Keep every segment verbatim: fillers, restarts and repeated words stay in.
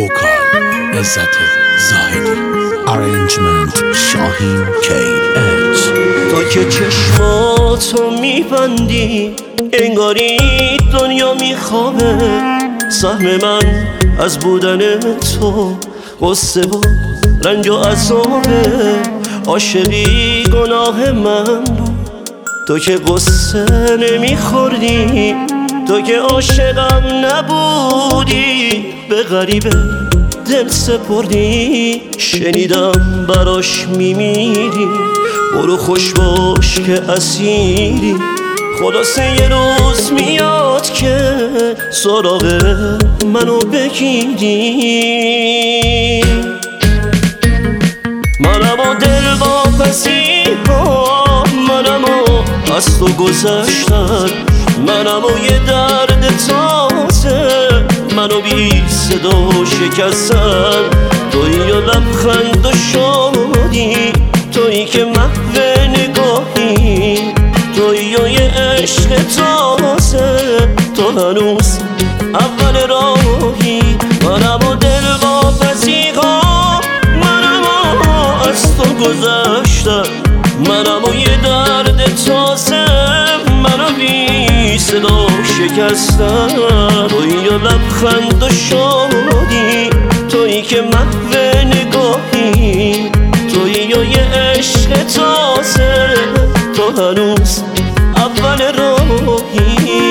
وکال عزت زاهدی، ارنجمنت شاهین کی اچ. تو که چشماتو میبندی انگاری دنیا میخوابه، سهم من از بودن تو قصه و رنج و عذابه. عاشقی گناه من بود، تو که قصه نمیخوردی، تو که عاشقم نبودی، به غریبه دل سپردی. شنیدم براش میمیری، برو خوش باش که اسیری. خلاصه یه روز میاد که سراغ منو بگیری. منم و دل واپسی ها، منم و از تو گذشتن، منم و یه درد تازه، منو بی صدا شکستن. تویی و لبخند و شادی، تویی که محو نگاهی، تویی و یه عشق تازه، تو هنوز اول راهی. منم و دل واپسی ها، منم و از تو گذشتن، منم و یه درد تازه، منو بی صدا شکستن. تویی و لبخند و شادی، تویی که محو نگاهی، تویی و یه عشق تازه، تو هنوز اول راهی.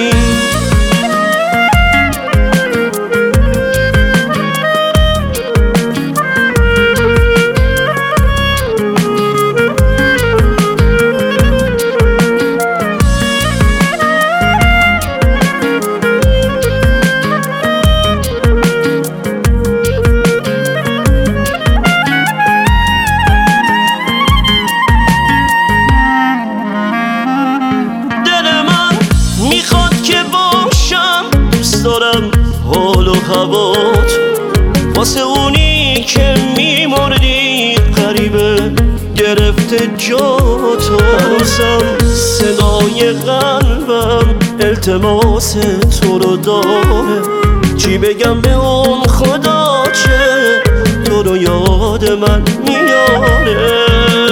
دارم حال و هوات، واسه اونی که میمردی غریبه گرفته جاتو. هنوزم صدای قلبم التماس تو رو داره، چی بگم به اون خدا چه تو رو یاد من میاره.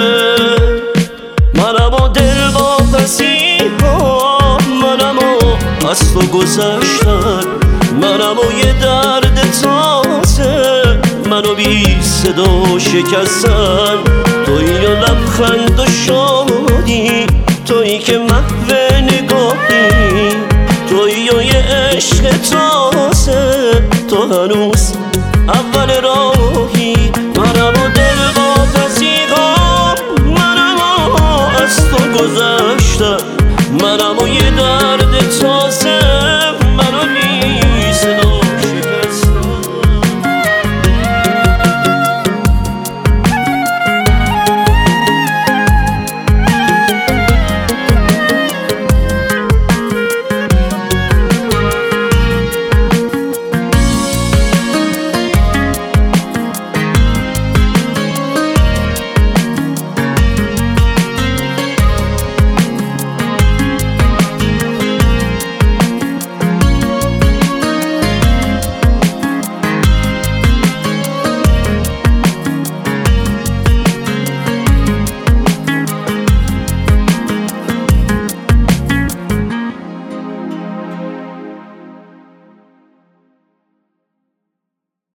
منم و دل واپسی ها، منم و از تو گذشتن، منم و یه درد تازه، منو بی صدا شکستن. تویی و لبخند و شادی، تویی که محو نگاهی، تویی و یه عشق تازه، تو هنوز اول راهی. منم و دل واپسی ها، منم و از تو گذشتن، منم و یه درد تازه،